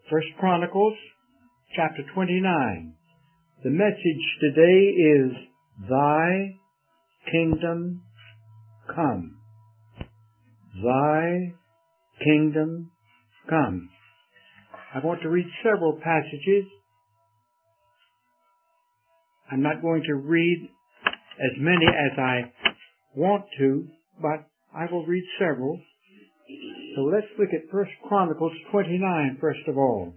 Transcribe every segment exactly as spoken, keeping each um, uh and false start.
First Chronicles, chapter twenty-nine. The message today is, Thy Kingdom Come. Thy Kingdom Come. I want to read several passages. I'm not going to read as many as I want to, but I will read several. So let's look at First Chronicles twenty-nine first of all.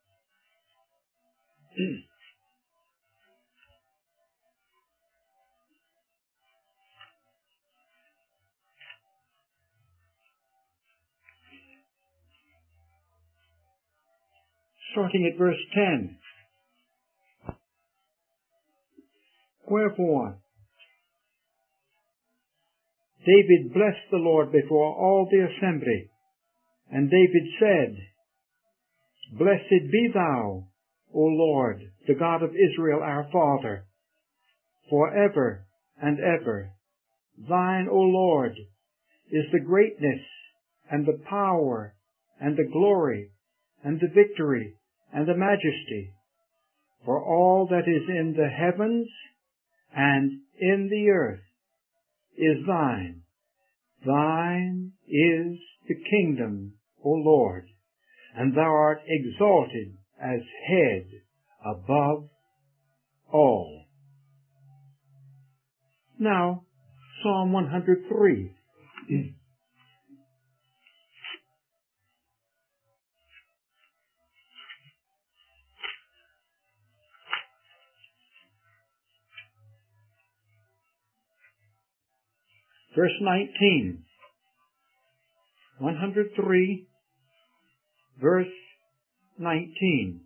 Starting at verse ten. Wherefore, David blessed the Lord before all the assembly, and David said, Blessed be thou, O Lord, the God of Israel our Father, forever and ever. Thine, O Lord, is the greatness, and the power, and the glory, and the victory, and the majesty. For all that is in the heavens and in the earth is thine. Thine is the kingdom, O Lord, and thou art exalted as head above all. Now, Psalm one hundred three. Verse nineteen, one hundred three, verse nineteen.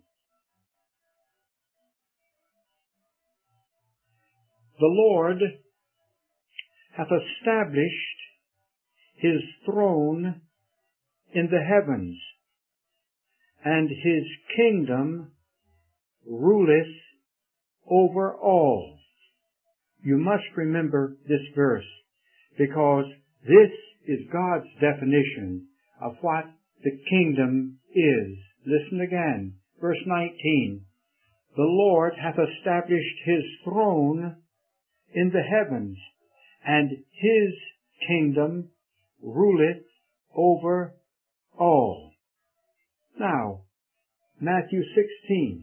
The Lord hath established his throne in the heavens, and his kingdom ruleth over all. You must remember this verse, because this is God's definition of what the kingdom is. Listen again. Verse nineteen. The Lord hath established his throne in the heavens, and his kingdom ruleth over all. Now, Matthew sixteen.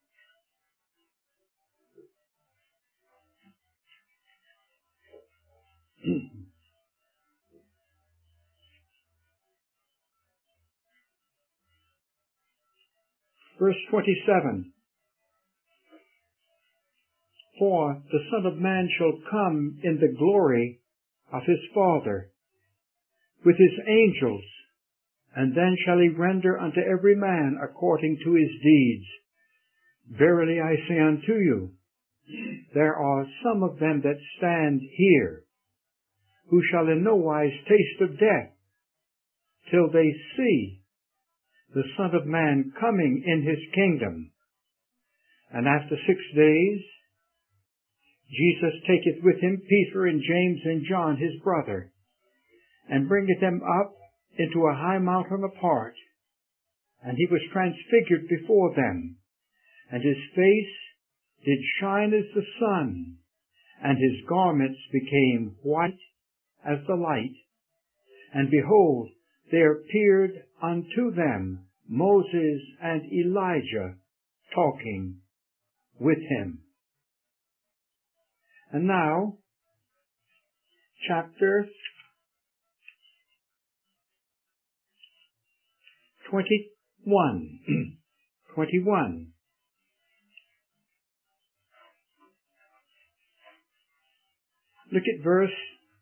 Verse twenty-seven. For the Son of Man shall come in the glory of his Father with his angels, and then shall he render unto every man according to his deeds. Verily I say unto you, there are some of them that stand here, who shall in no wise taste of death, till they see the Son of Man coming in his kingdom. And after six days, Jesus taketh with him Peter and James and John his brother, and bringeth them up into a high mountain apart. And he was transfigured before them, and his face did shine as the sun, and his garments became white as the light. And behold, there appeared unto them Moses and Elijah talking with him. And now, chapter twenty-one. twenty-one. Look at verse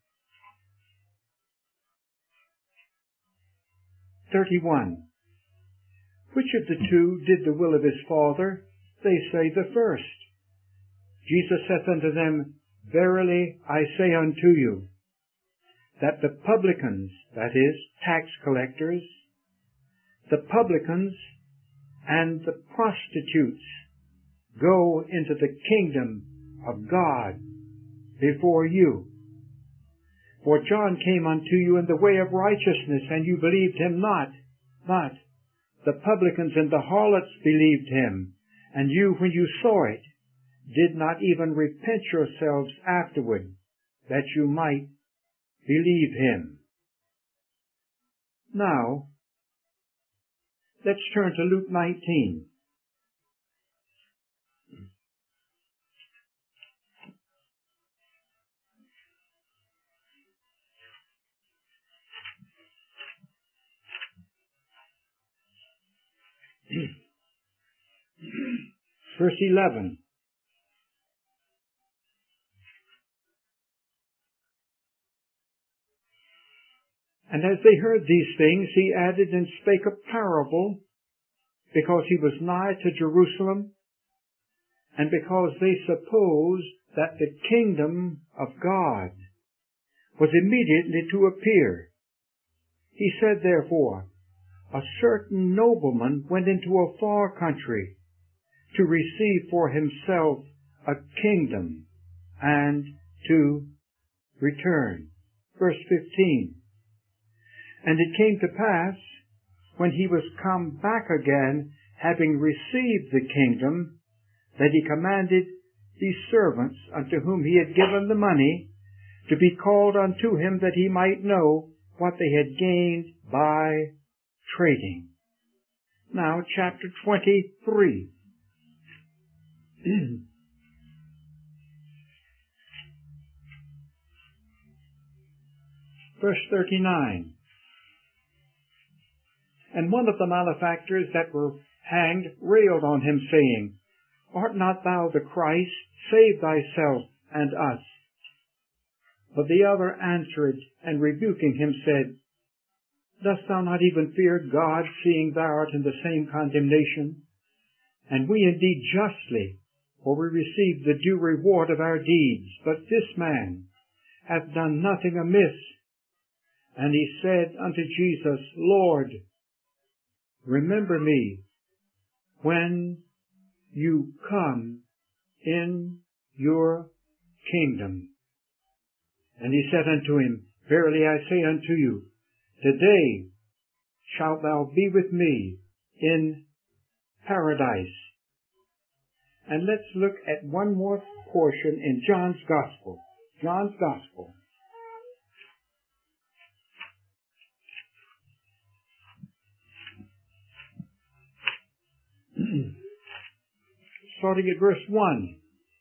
thirty-one. Which of the two did the will of his Father? They say the first. Jesus saith unto them, Verily I say unto you, that the publicans, that is, tax collectors, the publicans and the prostitutes go into the kingdom of God before you. For John came unto you in the way of righteousness, and you believed him not. But the publicans and the harlots believed him, and you, when you saw it, did not even repent yourselves afterward, that you might believe him. Now, let's turn to Luke nineteen. Verse eleven. And as they heard these things, he added and spake a parable, because he was nigh to Jerusalem, and because they supposed that the kingdom of God was immediately to appear. He said, therefore, a certain nobleman went into a far country to receive for himself a kingdom and to return. Verse fifteen. And it came to pass, when he was come back again, having received the kingdom, that he commanded these servants unto whom he had given the money to be called unto him, that he might know what they had gained by trading. Now, chapter twenty-three. Verse thirty-nine. And one of the malefactors that were hanged railed on him, saying, Art not thou the Christ? Save thyself and us. But the other answered, and rebuking him, said, Dost thou not even fear God, seeing thou art in the same condemnation? And we indeed justly, for we receive the due reward of our deeds. But this man hath done nothing amiss. And he said unto Jesus, Lord, remember me when you come in your kingdom. And he said unto him, Verily I say unto you, today shalt thou be with me in paradise. And let's look at one more portion in John's Gospel. John's Gospel. Starting at verse one.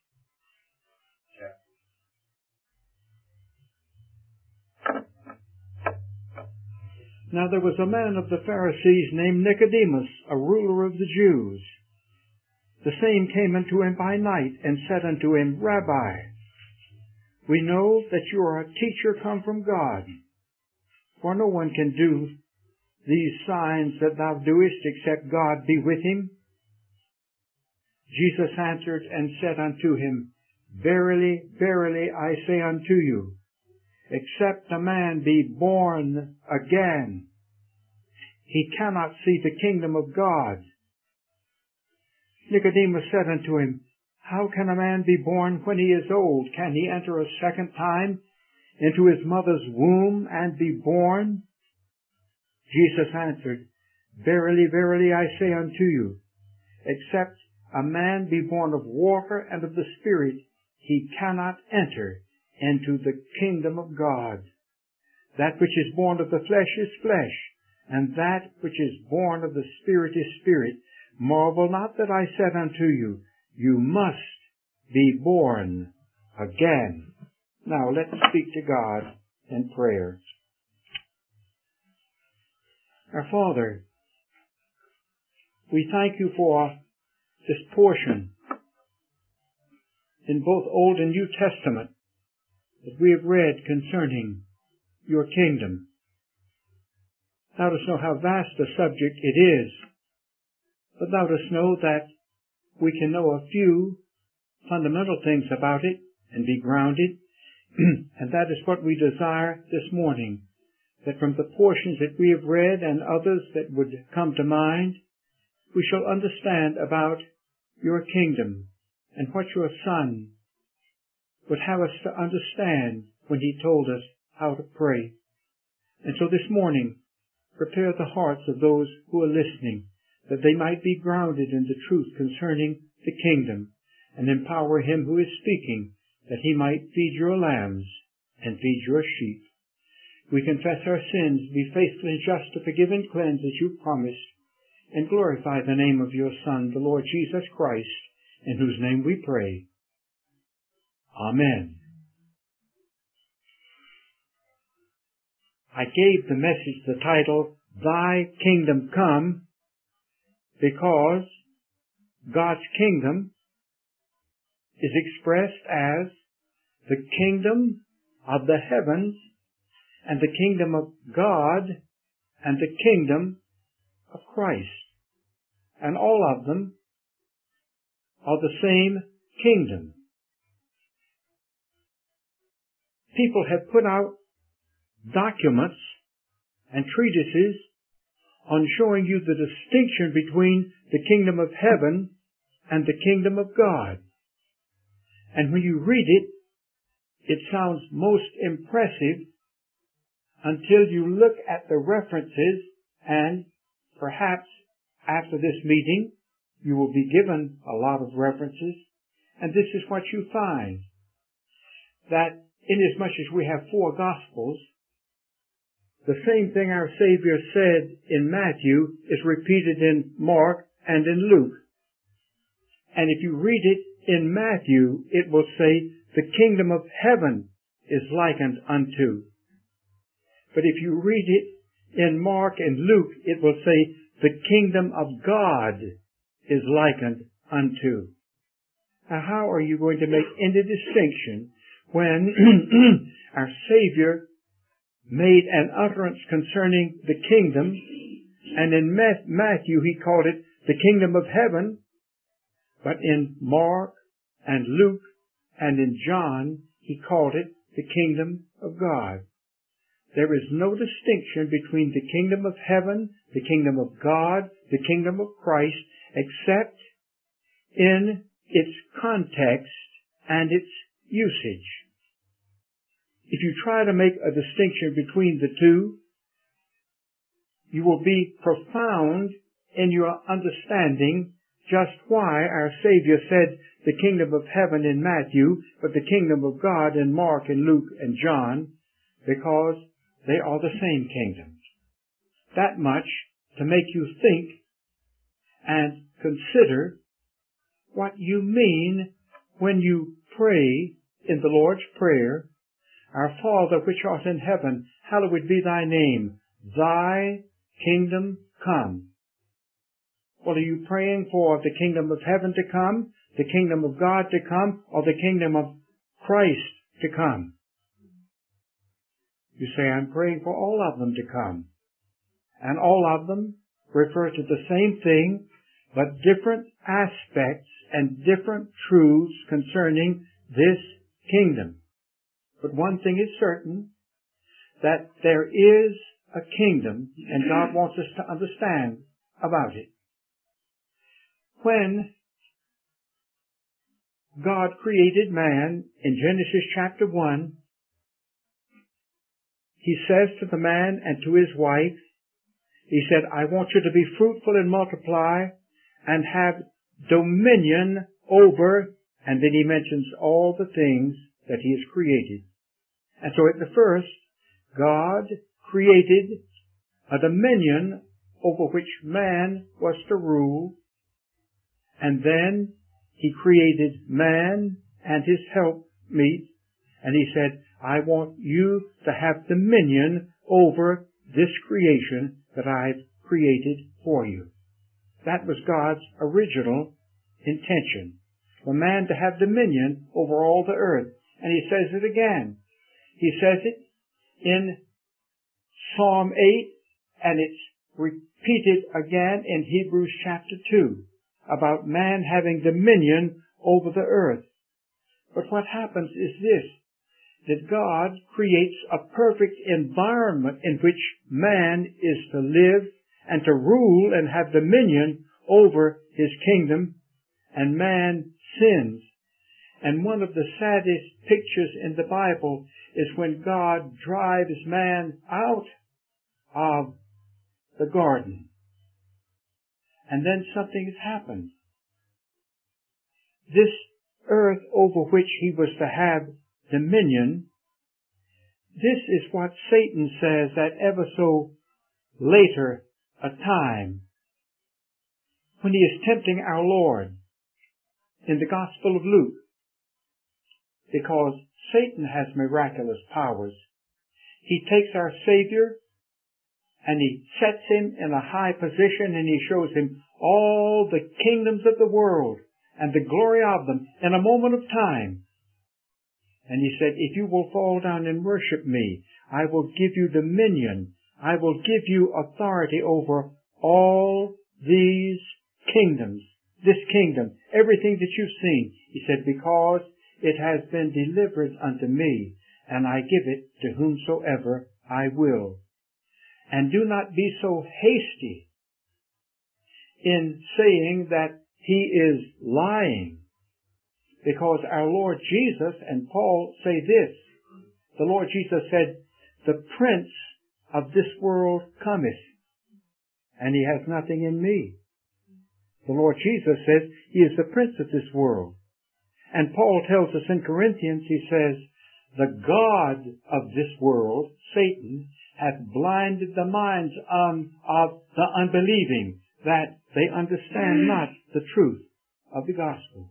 Now there was a man of the Pharisees named Nicodemus, a ruler of the Jews. The same came unto him by night, and said unto him, Rabbi, we know that you are a teacher come from God, for no one can do these signs that thou doest, except God be with him. Jesus answered and said unto him, Verily, verily, I say unto you, except a man be born again, he cannot see the kingdom of God. Nicodemus said unto him, How can a man be born when he is old? Can he enter a second time into his mother's womb and be born? Jesus answered, Verily, verily, I say unto you, except a man be born of water and of the Spirit, he cannot enter into the kingdom of God. That which is born of the flesh is flesh, and that which is born of the Spirit is spirit. Marvel not that I said unto you, you must be born again. Now let's speak to God in prayer. Our Father, we thank you for this portion in both Old and New Testament that we have read concerning your kingdom. Thou dost know how vast a subject it is, but thou dost know that we can know a few fundamental things about it and be grounded, and that is what we desire this morning, that from the portions that we have read and others that would come to mind, we shall understand about your kingdom and what your Son would have us to understand when he told us how to pray. And so this morning, prepare the hearts of those who are listening, that they might be grounded in the truth concerning the kingdom, and empower him who is speaking, that he might feed your lambs and feed your sheep. We confess our sins, be faithful and just to forgive and cleanse as you promised, and glorify the name of your Son, the Lord Jesus Christ, in whose name we pray. Amen. I gave the message the title, Thy Kingdom Come, because God's kingdom is expressed as the kingdom of the heavens and the kingdom of God and the kingdom of Christ. And all of them are the same kingdom. People have put out documents and treatises on showing you the distinction between the kingdom of heaven and the kingdom of God. And when you read it, it sounds most impressive until you look at the references, and perhaps after this meeting you will be given a lot of references, and this is what you find, that inasmuch as we have four Gospels, the same thing our Savior said in Matthew is repeated in Mark and in Luke. And if you read it in Matthew, it will say, the kingdom of heaven is likened unto. But if you read it in Mark and Luke, it will say, the kingdom of God is likened unto. Now, how are you going to make any distinction when our Savior made an utterance concerning the kingdom, and in Matthew he called it the kingdom of heaven, but in Mark and Luke and in John he called it the kingdom of God? There is no distinction between the kingdom of heaven, the kingdom of God, the kingdom of Christ, except in its context and its usage. If you try to make a distinction between the two, you will be profound in your understanding just why our Savior said the kingdom of heaven in Matthew, but the kingdom of God in Mark and Luke and John, because they are the same kingdoms. That much to make you think and consider what you mean when you pray in the Lord's Prayer, Our Father which art in heaven, hallowed be thy name. Thy kingdom come. Well, are you praying for the kingdom of heaven to come, the kingdom of God to come, or the kingdom of Christ to come? You say, I'm praying for all of them to come. And all of them refer to the same thing, but different aspects and different truths concerning this kingdom. But one thing is certain, that there is a kingdom, and God wants us to understand about it. When God created man in Genesis chapter one, He says to the man and to his wife, He said, I want you to be fruitful and multiply and have dominion over, and then He mentions all the things that He has created. And so at the first, God created a dominion over which man was to rule, and then He created man and his helpmeet, and He said, I want you to have dominion over this creation that I've created for you. That was God's original intention, for man to have dominion over all the earth. And He says it again. He says it in Psalm eight, and it's repeated again in Hebrews chapter two, about man having dominion over the earth. But what happens is this, that God creates a perfect environment in which man is to live and to rule and have dominion over His kingdom, and man sins. And one of the saddest pictures in the Bible is when God drives man out of the garden. And then something has happened. This earth over which he was to have dominion, this is what Satan says at ever so later a time when he is tempting our Lord in the Gospel of Luke, because Satan has miraculous powers. He takes our Savior and he sets him in a high position and he shows him all the kingdoms of the world and the glory of them in a moment of time. And he said, if you will fall down and worship me, I will give you dominion. I will give you authority over all these kingdoms, this kingdom, everything that you've seen. He said, because it has been delivered unto me, and I give it to whomsoever I will. And do not be so hasty in saying that he is lying, because our Lord Jesus and Paul say this. The Lord Jesus said, the prince of this world cometh, and he has nothing in me. The Lord Jesus says he is the prince of this world. And Paul tells us in Corinthians, he says, the God of this world, Satan, hath blinded the minds um, of the unbelieving, that they understand not the truth of the gospel.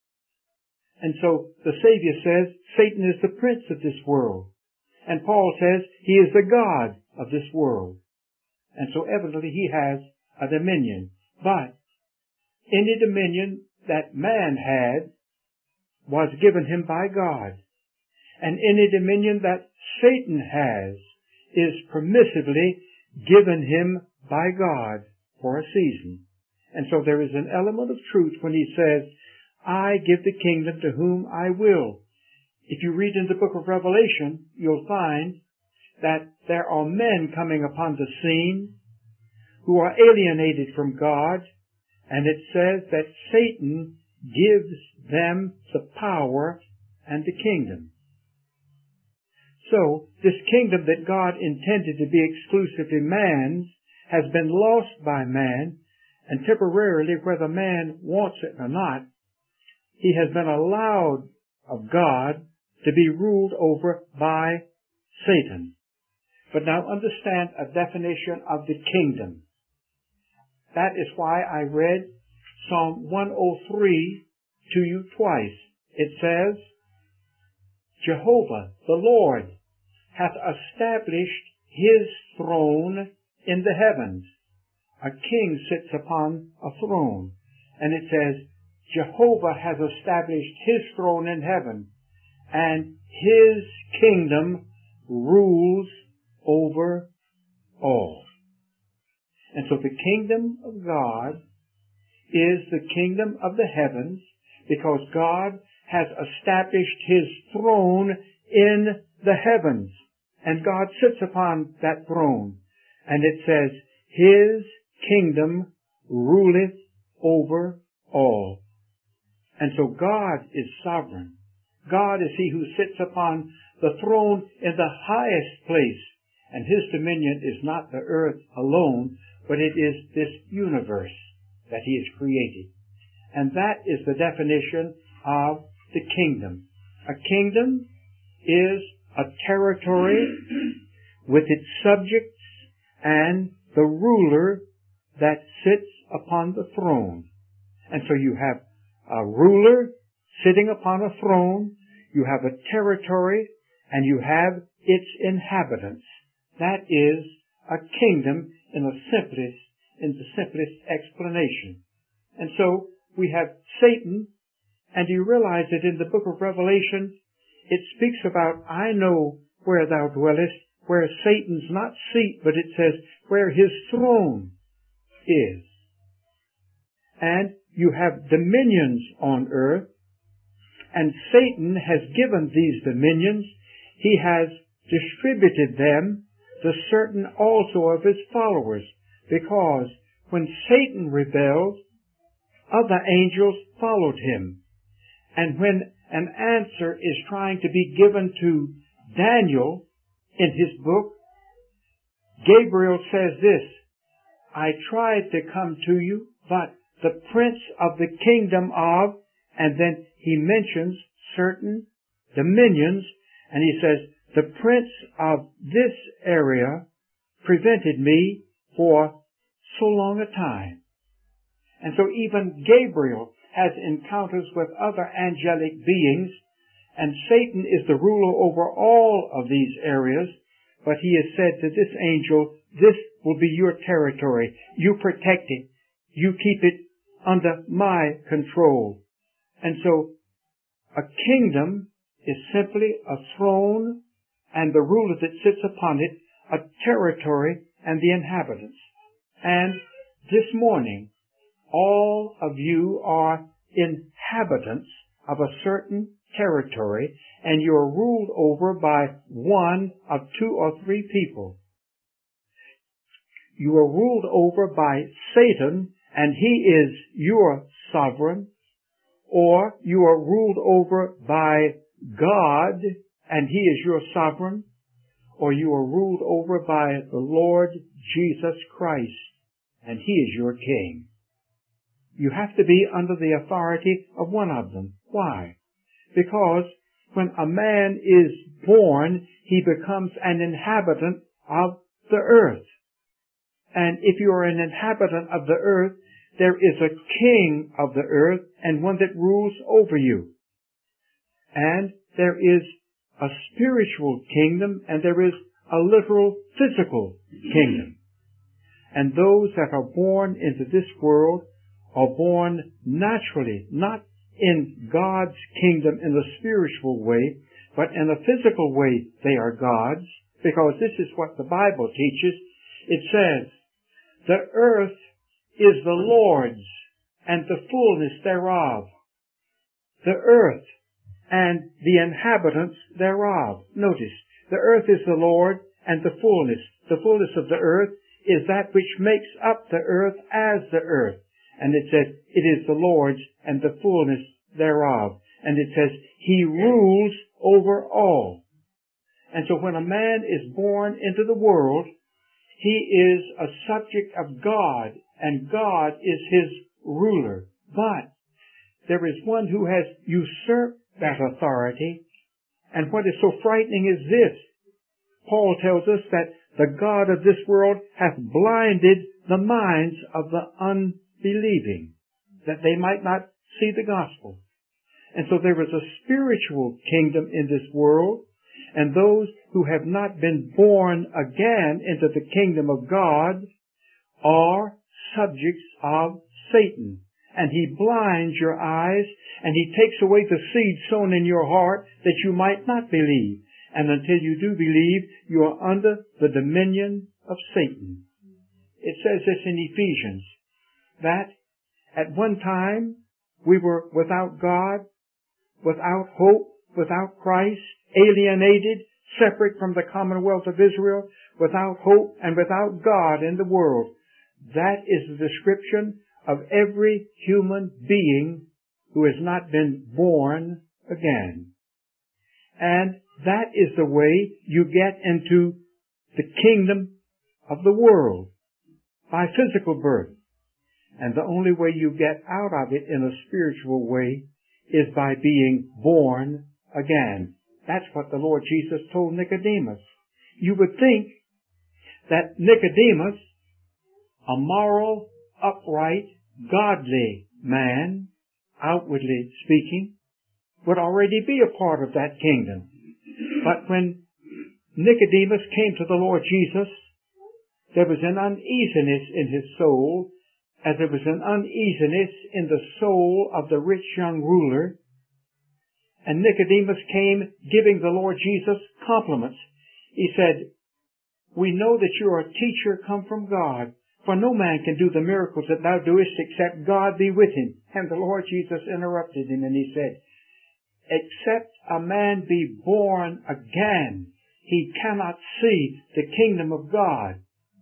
And so the Savior says Satan is the prince of this world. And Paul says he is the God of this world. And so evidently he has a dominion. But any dominion that man had was given him by God. And any dominion that Satan has is permissively given him by God for a season. And so there is an element of truth when he says, I give the kingdom to whom I will. If you read in the book of Revelation, you'll find that there are men coming upon the scene who are alienated from God, and it says that Satan gives them the power and the kingdom. So, this kingdom that God intended to be exclusively man's has been lost by man, and temporarily, whether man wants it or not, he has been allowed of God to be ruled over by Satan. But now understand a definition of the kingdom. That is why I read Psalm one oh three to you twice. It says, Jehovah, the Lord, hath established his throne in the heavens. A king sits upon a throne. And it says, Jehovah has established his throne in heaven, and his kingdom rules over all. And so the kingdom of God is the kingdom of the heavens, because God has established his throne in the heavens. And God sits upon that throne. And it says, his kingdom ruleth over all. And so God is sovereign. God is he who sits upon the throne in the highest place. And his dominion is not the earth alone, but it is this universe that he has created. And that is the definition of the kingdom. A kingdom is a territory with its subjects and the ruler that sits upon the throne. And so you have a ruler sitting upon a throne, you have a territory, and you have its inhabitants. That is a kingdom in the simplest, in the simplest explanation. And so we have Satan, and you realize that in the book of Revelation, it speaks about, I know where thou dwellest, where Satan's not seat, but it says where his throne is. And you have dominions on earth, and Satan has given these dominions. He has distributed them to certain also of his followers, because when Satan rebelled, other angels followed him. And when an answer is trying to be given to Daniel in his book, Gabriel says this, I tried to come to you, but the prince of the kingdom of, and then he mentions certain dominions, and he says, the prince of this area prevented me for so long a time. And so even Gabriel has encounters with other angelic beings, and Satan is the ruler over all of these areas, but he has said to this angel, this will be your territory. You protect it. You keep it under my control. And so a kingdom is simply a throne and the ruler that sits upon it, a territory and the inhabitants. And this morning, all of you are inhabitants of a certain territory, and you are ruled over by one of two or three people. You are ruled over by Satan, and he is your sovereign, or you are ruled over by God, and he is your sovereign, or you are ruled over by the Lord Jesus Christ, and he is your king. You have to be under the authority of one of them. Why? Because when a man is born, he becomes an inhabitant of the earth. And if you are an inhabitant of the earth, there is a king of the earth and one that rules over you. And there is a spiritual kingdom and there is a literal physical kingdom. And those that are born into this world are born naturally, not in God's kingdom in the spiritual way, but in a physical way they are God's, because this is what the Bible teaches. It says, the earth is the Lord's and the fullness thereof. The earth and the inhabitants thereof. Notice, the earth is the Lord and the fullness. The fullness of the earth is that which makes up the earth as the earth. And it says, it is the Lord's and the fullness thereof. And it says, he rules over all. And so when a man is born into the world, he is a subject of God, and God is his ruler. But there is one who has usurped that authority. And what is so frightening is this. Paul tells us that the God of this world hath blinded the minds of the unbelieving, that they might not see the gospel. And so there is a spiritual kingdom in this world, and those who have not been born again into the kingdom of God are subjects of Satan. And he blinds your eyes, and he takes away the seed sown in your heart that you might not believe. And until you do believe, you are under the dominion of Satan. It says this in Ephesians, that at one time we were without God, without hope, without Christ, alienated, separate from the commonwealth of Israel, without hope and without God in the world. That is the description of every human being who has not been born again. And that is the way you get into the kingdom of the world, by physical birth. And the only way you get out of it in a spiritual way is by being born again. That's what the Lord Jesus told Nicodemus. You would think that Nicodemus, a moral, upright, godly man, outwardly speaking, would already be a part of that kingdom. But when Nicodemus came to the Lord Jesus, there was an uneasiness in his soul, as there was an uneasiness in the soul of the rich young ruler. And Nicodemus came giving the Lord Jesus compliments. He said, we know that you are a teacher come from God, for no man can do the miracles that thou doest except God be with him. And the Lord Jesus interrupted him and he said, except a man be born again, he cannot see the kingdom of God.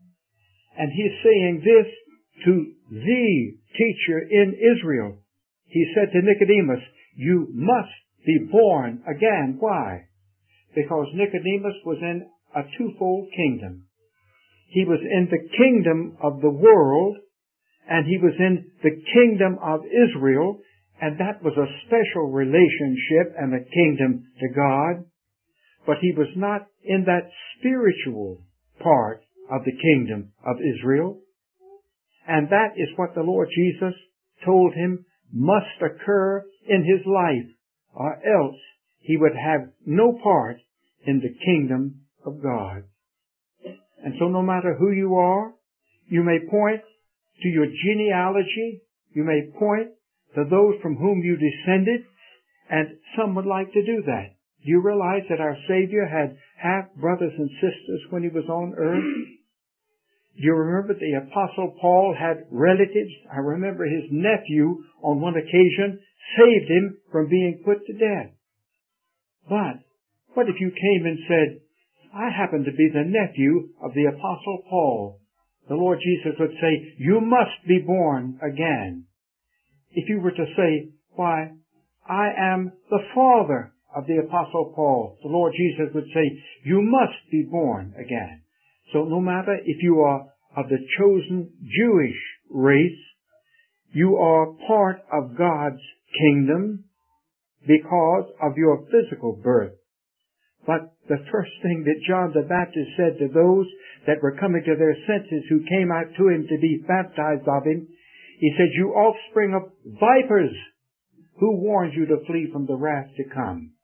And he's saying this to the teacher in Israel. He said to Nicodemus, you must be born again. Why? Because Nicodemus was in a twofold kingdom. He was in the kingdom of the world, and he was in the kingdom of Israel, and that was a special relationship and a kingdom to God. But he was not in that spiritual part of the kingdom of Israel. And that is what the Lord Jesus told him must occur in his life, or else he would have no part in the kingdom of God. And so no matter who you are, you may point to your genealogy, you may point to those from whom you descended, and some would like to do that. Do you realize that our Savior had half brothers and sisters when he was on earth? Do you remember the Apostle Paul had relatives? I remember his nephew on one occasion saved him from being put to death. But what if you came and said, I happen to be the nephew of the Apostle Paul? The Lord Jesus would say, you must be born again. If you were to say, why, I am the father of the Apostle Paul, the Lord Jesus would say, you must be born again. So no matter if you are of the chosen Jewish race, you are part of God's kingdom because of your physical birth. But the first thing that John the Baptist said to those that were coming to their senses who came out to him to be baptized of him, he said, you offspring of vipers, who warned you to flee from the wrath to come?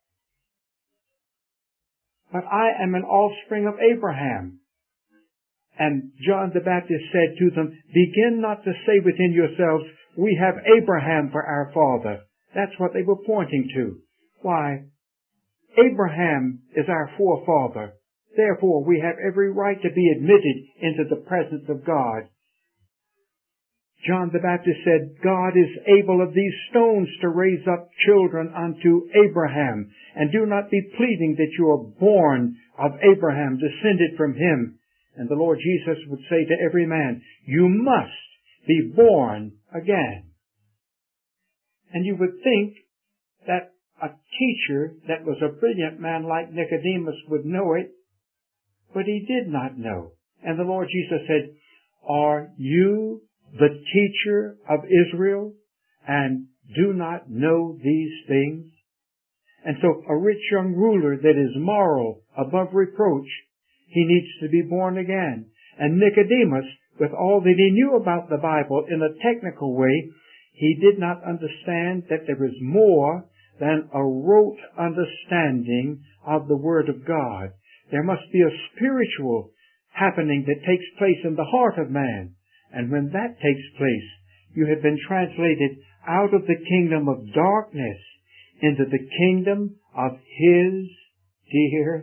But I am an offspring of Abraham. And John the Baptist said to them, begin not to say within yourselves, we have Abraham for our father. That's what they were pointing to. Why? Abraham is our forefather. Therefore, we have every right to be admitted into the presence of God. John the Baptist said, God is able of these stones to raise up children unto Abraham. And do not be pleading that you are born of Abraham, descended from him. And the Lord Jesus would say to every man, you must be born again. And you would think that a teacher that was a brilliant man like Nicodemus would know it, but he did not know. And the Lord Jesus said, are you the teacher of Israel and do not know these things? And so a rich young ruler that is moral, above reproach, he needs to be born again. And Nicodemus, with all that he knew about the Bible in a technical way, he did not understand that there is more than a rote understanding of the Word of God. There must be a spiritual happening that takes place in the heart of man. And when that takes place, you have been translated out of the kingdom of darkness into the kingdom of His dear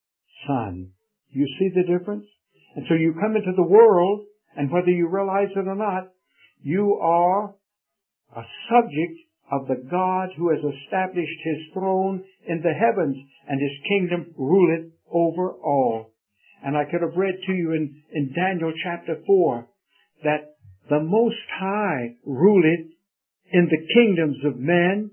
Son. You see the difference? And so you come into the world, and whether you realize it or not, you are a subject of the God who has established His throne in the heavens, and His kingdom ruleth over all. And I could have read to you in, in Daniel chapter four that the Most High ruleth in the kingdoms of men,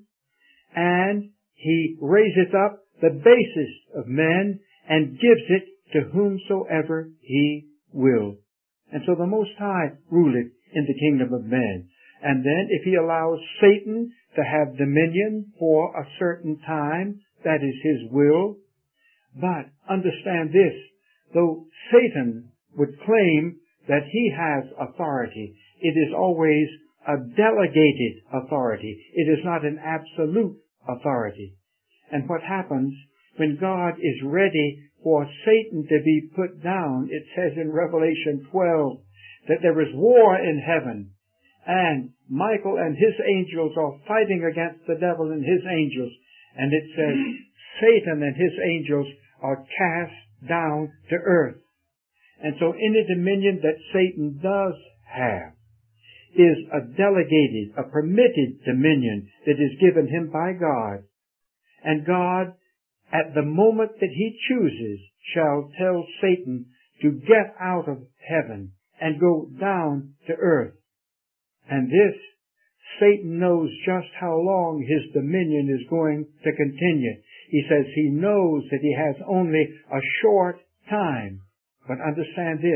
and He raiseth up the basest of men and gives it to whomsoever He will. And so the Most High ruleth in the kingdom of men. And then if He allows Satan to have dominion for a certain time, that is His will. But understand this, though Satan would claim that he has authority, it is always a delegated authority. It is not an absolute authority. And what happens when God is ready for Satan to be put down, it says in Revelation twelve that there is war in heaven, and Michael and his angels are fighting against the devil and his angels, and it says Satan and his angels are cast down to earth. And so any dominion that Satan does have is a delegated, a permitted dominion that is given him by God. And God, at the moment that He chooses, shall tell Satan to get out of heaven and go down to earth. And this, Satan knows just how long his dominion is going to continue. He says he knows that he has only a short time. But understand this,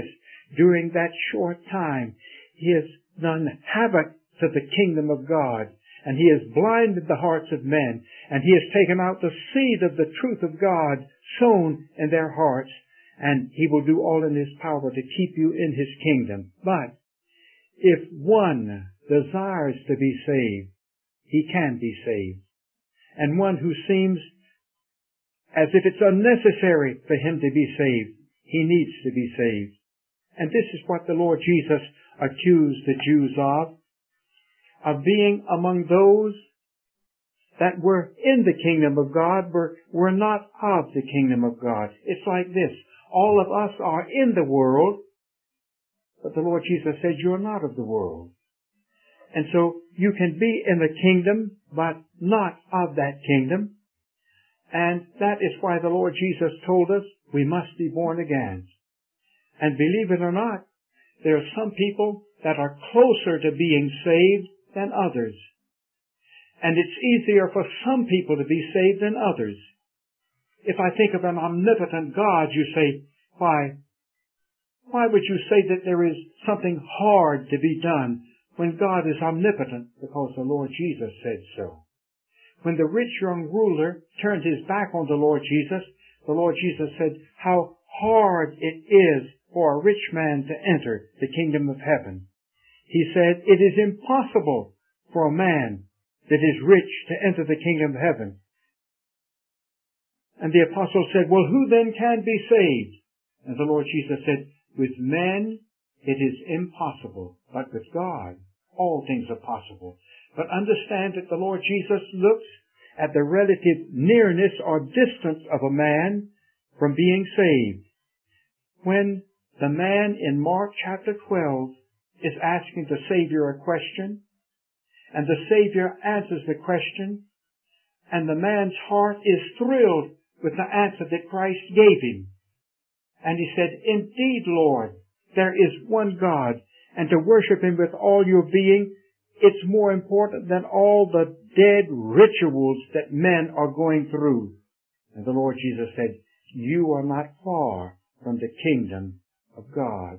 during that short time, he has done havoc to the kingdom of God, and he has blinded the hearts of men, and he has taken out the seed of the truth of God sown in their hearts, and he will do all in his power to keep you in his kingdom. But if one desires to be saved, he can be saved. And one who seems as if it's unnecessary for him to be saved, he needs to be saved. And this is what the Lord Jesus accused the Jews of, of being among those that were in the kingdom of God, but were not of the kingdom of God. It's like this. All of us are in the world, but the Lord Jesus said, you're not of the world. And so you can be in the kingdom, but not of that kingdom. And that is why the Lord Jesus told us we must be born again. And believe it or not, there are some people that are closer to being saved than others. And it's easier for some people to be saved than others. If I think of an omnipotent God, you say, why, why would you say that there is something hard to be done when God is omnipotent? Because the Lord Jesus said so. When the rich young ruler turned his back on the Lord Jesus, the Lord Jesus said how hard it is for a rich man to enter the kingdom of heaven. He said, it is impossible for a man that is rich to enter the kingdom of heaven. And the apostle said, well, who then can be saved? And the Lord Jesus said, with men it is impossible, but with God all things are possible. But understand that the Lord Jesus looks at the relative nearness or distance of a man from being saved. When the man in Mark chapter twelve is asking the Savior a question, and the Savior answers the question, and the man's heart is thrilled with the answer that Christ gave him. And he said, indeed, Lord, there is one God, and to worship him with all your being, it's more important than all the dead rituals that men are going through. And the Lord Jesus said, you are not far from the kingdom of God.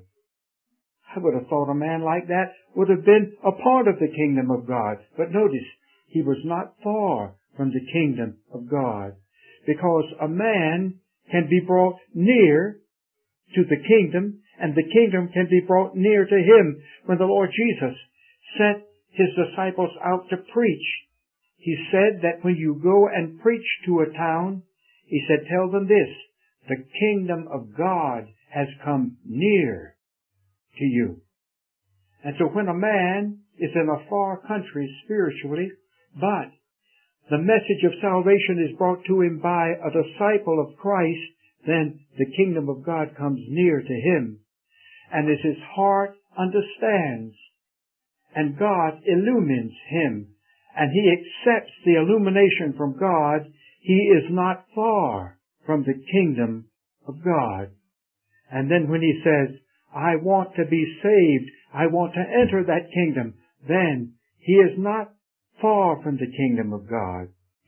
I would have thought a man like that would have been a part of the kingdom of God. But notice, he was not far from the kingdom of God. Because a man can be brought near to the kingdom, and the kingdom can be brought near to him. When the Lord Jesus sent his disciples out to preach, he said that when you go and preach to a town, he said, tell them this, the kingdom of God has come near to you. And so when a man is in a far country spiritually, but the message of salvation is brought to him by a disciple of Christ, then the kingdom of God comes near to him. And as his heart understands, and God illumines him, and he accepts the illumination from God, he is not far from the kingdom of God. And then when he says, I want to be saved, I want to enter that kingdom, then he is not far from the kingdom of God.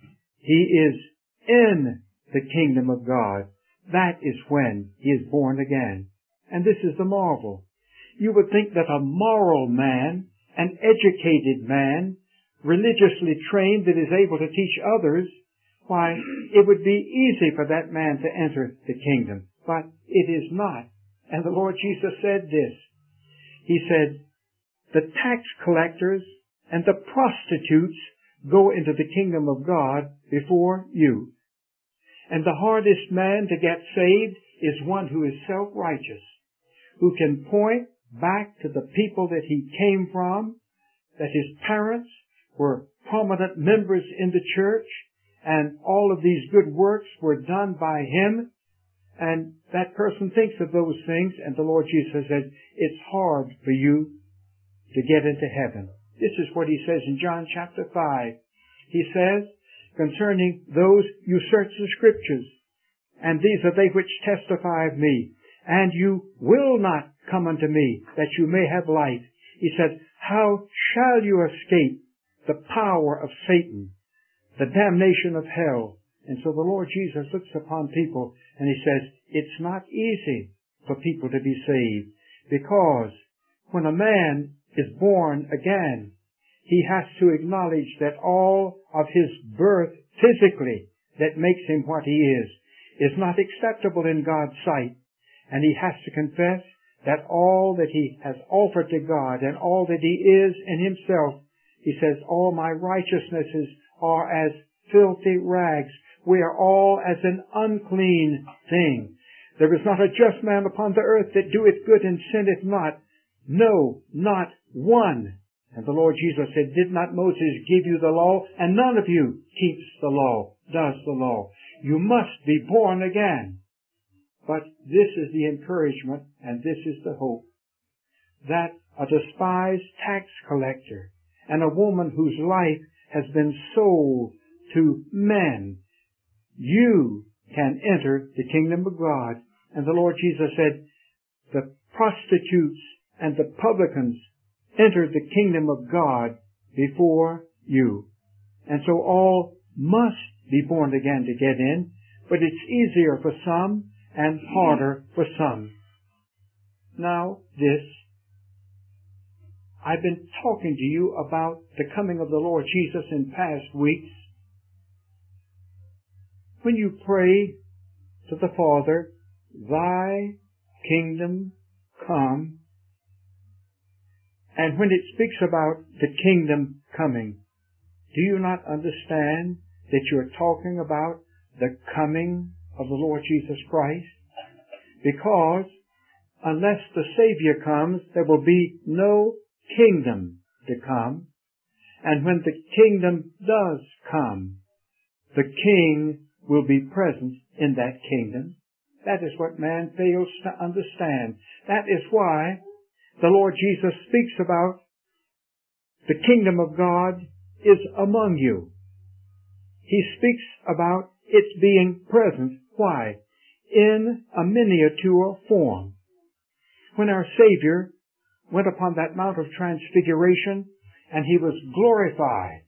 He is in the kingdom of God. That is when he is born again. And this is the marvel. You would think that a moral man, an educated man, religiously trained that is able to teach others, why, it would be easy for that man to enter the kingdom. But it is not. And the Lord Jesus said this. He said, the tax collectors and the prostitutes go into the kingdom of God before you. And the hardest man to get saved is one who is self-righteous, who can point back to the people that he came from, that his parents were prominent members in the church, and all of these good works were done by him, and that person thinks of those things, and the Lord Jesus said, it's hard for you to get into heaven. This is what he says in John chapter five. He says, concerning those, you search the Scriptures, and these are they which testify of me, and you will not come unto me, that you may have life. He said, how shall you escape the power of Satan, the damnation of hell? And so the Lord Jesus looks upon people, and he says, it's not easy for people to be saved, Because when a man is born again, he has to acknowledge that all of his birth physically that makes him what he is, is not acceptable in God's sight. And he has to confess that all that he has offered to God and all that he is in himself, he says, all my righteousnesses are as filthy rags. We are all as an unclean thing. There is not a just man upon the earth that doeth good and sinneth not. No, not one. And the Lord Jesus said, did not Moses give you the law? And none of you keeps the law, does the law. You must be born again. But this is the encouragement, and this is the hope, that a despised tax collector and a woman whose life has been sold to men, you can enter the kingdom of God. And the Lord Jesus said, the prostitutes and the publicans entered the kingdom of God before you. And so all must be born again to get in, but it's easier for some and harder for some. Now, this, I've been talking to you about the coming of the Lord Jesus in past weeks. When you pray to the Father, thy kingdom come, and when it speaks about the kingdom coming, do you not understand that you're talking about the coming of the Lord Jesus Christ? Because unless the Savior comes, there will be no kingdom to come. And when the kingdom does come, the King will be present in that kingdom. That is what man fails to understand. That is why the Lord Jesus speaks about the kingdom of God is among you. He speaks about its being present. Why? In a miniature form. When our Savior went upon that Mount of Transfiguration and he was glorified,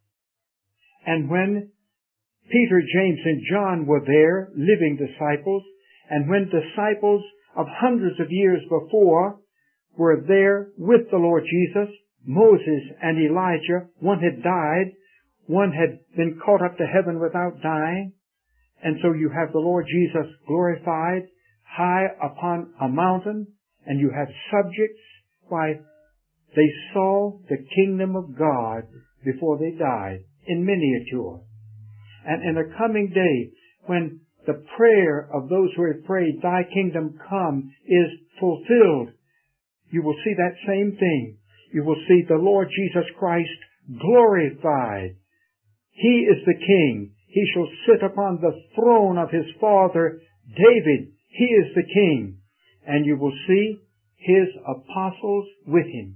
and when Peter, James, and John were there, living disciples, and when disciples of hundreds of years before were there with the Lord Jesus, Moses and Elijah, one had died, one had been caught up to heaven without dying, and so you have the Lord Jesus glorified high upon a mountain, and you have subjects. Why, they saw the kingdom of God before they died in miniature. And in a coming day, when the prayer of those who have prayed, thy kingdom come, is fulfilled, you will see that same thing. You will see the Lord Jesus Christ glorified. He is the King. He shall sit upon the throne of his father David. He is the King. And you will see his apostles with him.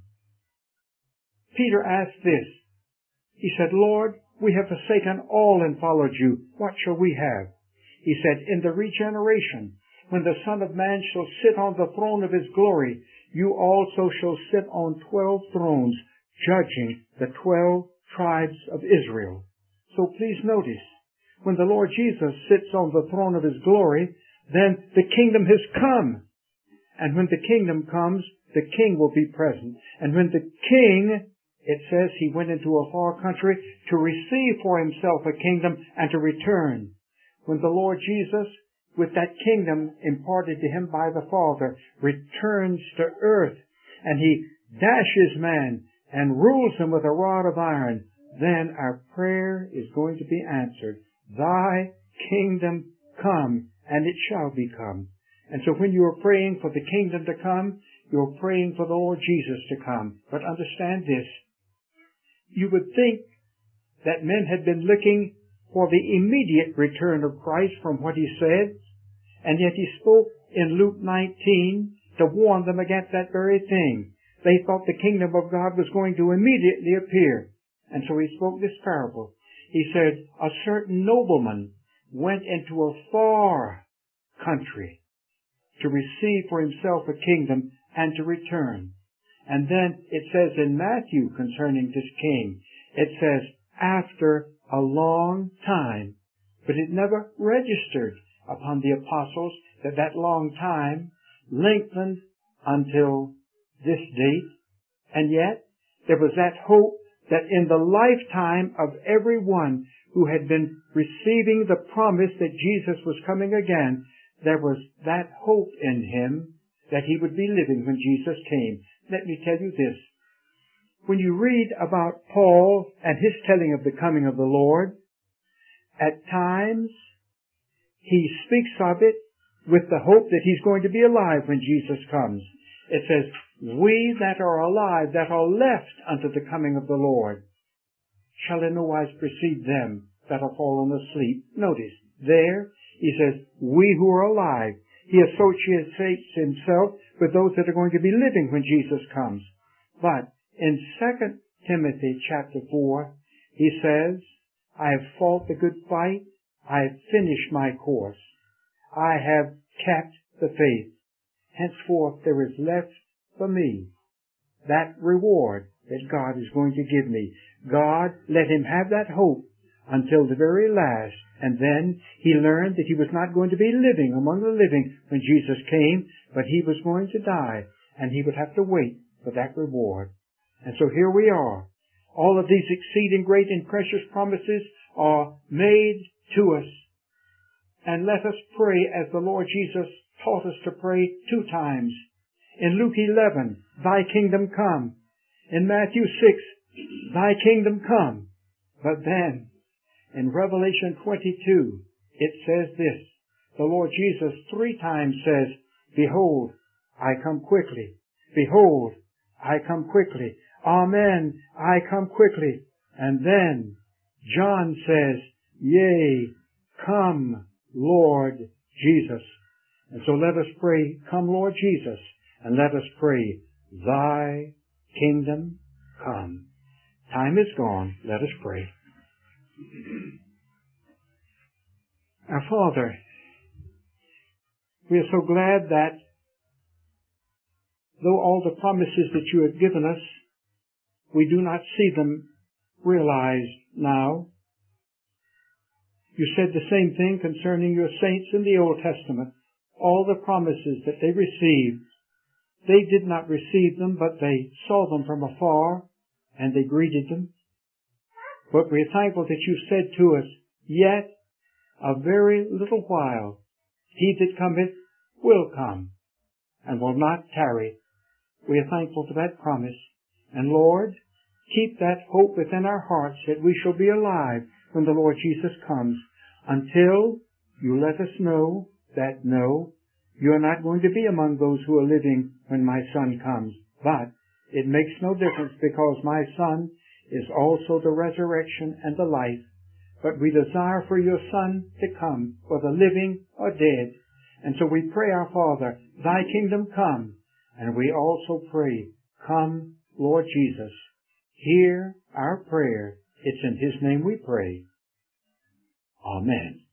Peter asked this. He said, Lord, we have forsaken all and followed you. What shall we have? He said, in the regeneration, when the Son of Man shall sit on the throne of his glory, you also shall sit on twelve thrones, judging the twelve tribes of Israel. So please notice, when the Lord Jesus sits on the throne of his glory, then the kingdom has come. And when the kingdom comes, the king will be present. And when the king, it says he went into a far country to receive for himself a kingdom and to return. When the Lord Jesus, with that kingdom imparted to him by the Father, returns to earth, and he dashes man and rules him with a rod of iron, then our prayer is going to be answered. Thy kingdom come, and it shall become. And so when you are praying for the kingdom to come, you're praying for the Lord Jesus to come. But understand this. You would think that men had been looking for the immediate return of Christ from what he said, and yet he spoke in Luke nineteen to warn them against that very thing. They thought the kingdom of God was going to immediately appear. And so he spoke this parable. He said, a certain nobleman went into a far country to receive for himself a kingdom and to return. And then it says in Matthew concerning this king, it says, after a long time. But it never registered upon the apostles that that long time lengthened until this date. And yet, there was that hope that in the lifetime of everyone who had been receiving the promise that Jesus was coming again, there was that hope in him that he would be living when Jesus came. Let me tell you this. When you read about Paul and his telling of the coming of the Lord, at times he speaks of it with the hope that he's going to be alive when Jesus comes. It says, we that are alive, that are left unto the coming of the Lord, shall in no wise precede them that are fallen asleep. Notice, there he says, we who are alive. He associates himself with those that are going to be living when Jesus comes. But in Second Timothy chapter four, he says, I have fought the good fight, I have finished my course, I have kept the faith. Henceforth there is left for me that reward that God is going to give me. God let him have that hope until the very last, and then he learned that he was not going to be living among the living when Jesus came, but he was going to die, and he would have to wait for that reward. And so here we are. All of these exceeding great and precious promises are made to us. And let us pray as the Lord Jesus taught us to pray two times. In Luke eleven, thy kingdom come. In Matthew six, thy kingdom come. But then, in Revelation twenty-two, it says this. The Lord Jesus three times says, behold, I come quickly. Behold, I come quickly. Amen, I come quickly. And then John says, yea, come, Lord Jesus. And so let us pray, come, Lord Jesus, and let us pray, thy kingdom come. Time is gone. Let us pray. Our Father, we are so glad that though all the promises that you have given us, we do not see them realized now. You said the same thing concerning your saints in the Old Testament. All the promises that they received, they did not receive them, but they saw them from afar, and they greeted them. But we are thankful that you said to us, yet a very little while, he that cometh will come, and will not tarry. We are thankful for that promise. And Lord, keep that hope within our hearts that we shall be alive when the Lord Jesus comes, until you let us know that no, you are not going to be among those who are living when my Son comes. But it makes no difference, because my Son is also the resurrection and the life. But we desire for your Son to come, whether living or dead. And so we pray, our Father, thy kingdom come. And we also pray, come, Lord Jesus. Hear our prayer. It's in his name we pray. Amen.